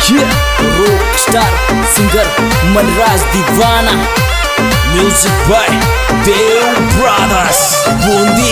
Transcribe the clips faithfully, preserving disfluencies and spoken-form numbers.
Rock star singer Manraj Deewana, music by Dev brothers Bundi.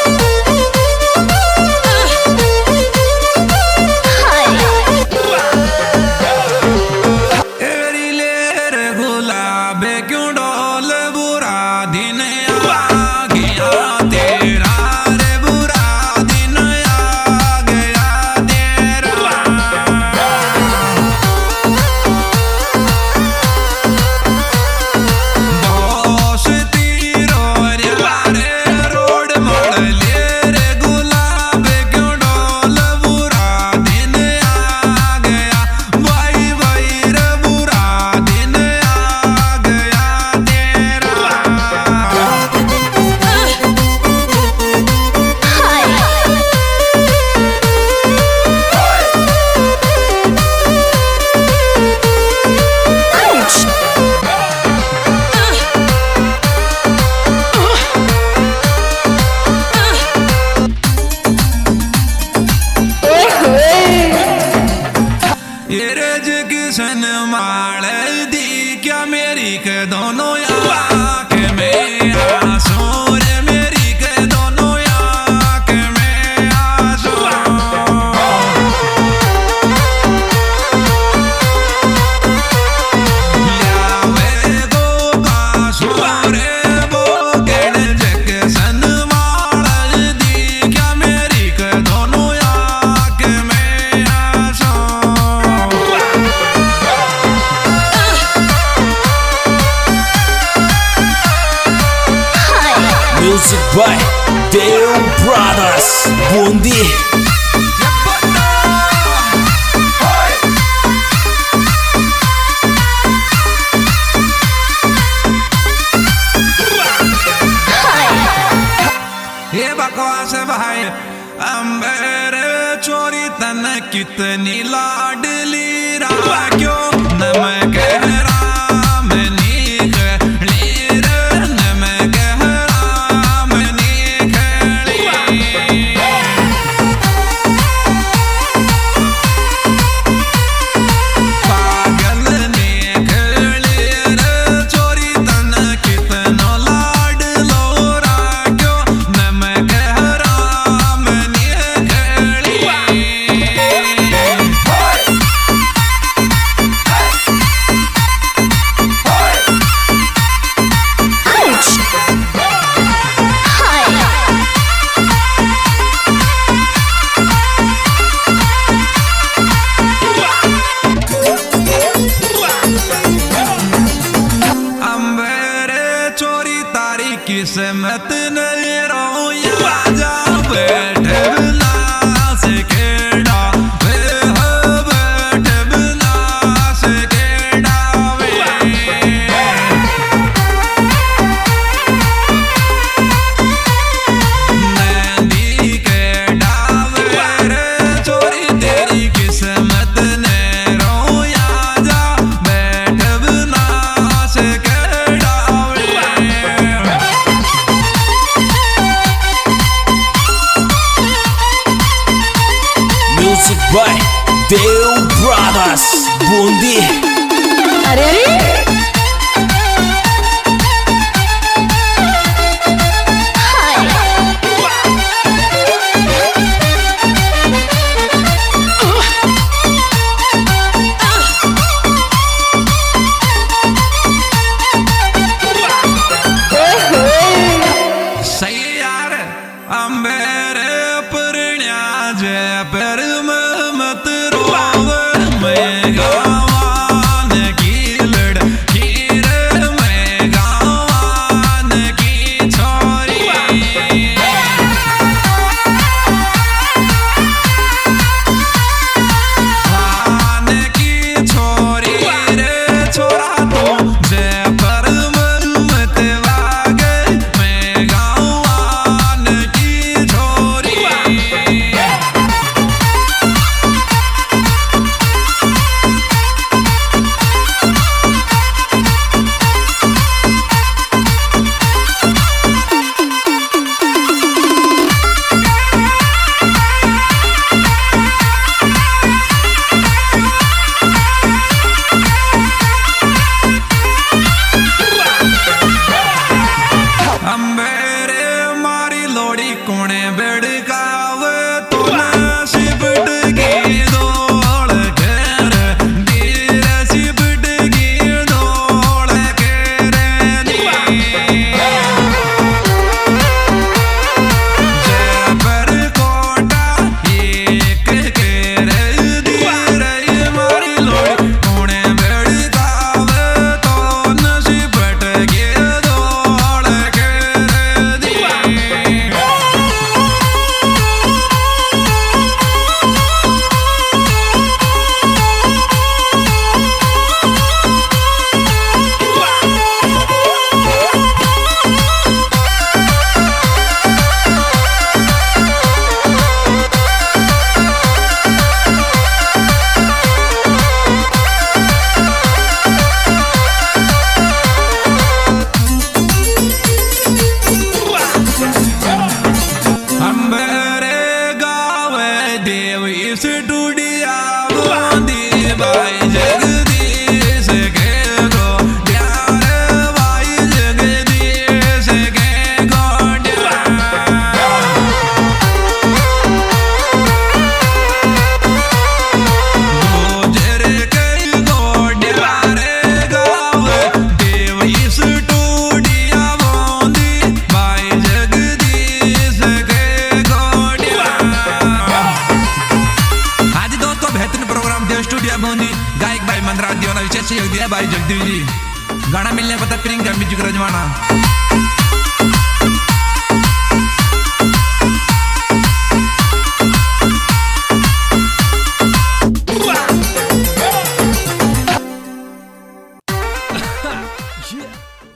दोनों आँख में आंसू रे मेरी के दोनों आँख में आंसू। लावे गो बांसु रे वो गेड़ जग सन माल दी क्या मेरी के दोनों आँख में आंसू। Music by Dev brothers Bundi. ये बकवास भाई अंबर चोरी तन कितनी लाडली रहा क्यों न मैं कह रहा किस्मत नहीं रोया जा बैठे बिना से केड़ा वे हो बैठे बिना से केड़ा वे नैनी केड़ा वे रे चोरी तेरी किस्मत ने रोया जा बैठे बिना से केड़ा वे। Music by Dev brothers Bundi. अरे अरे सही यार अंबेरे परण्या जय पर मत रोव मैं गावान की लड़ गोडिया बूंदी भाई जगदीश के गोडिया रे भाई जगदीश के गोडिया गोजर के गोडिया रे गावे देव इस टूडिया बूंदी भाई जगदीश के गोडिया। आज दोस्तों बेहतरीन प्रोग्राम देव स्टूडियो बूंदी गायक भाई मनराज दिवाना विशेष सहयोग दिया भाई जगदीश जी। गाना मिलने पता प्रियंका म्यूजिक रजवाना। Yeah.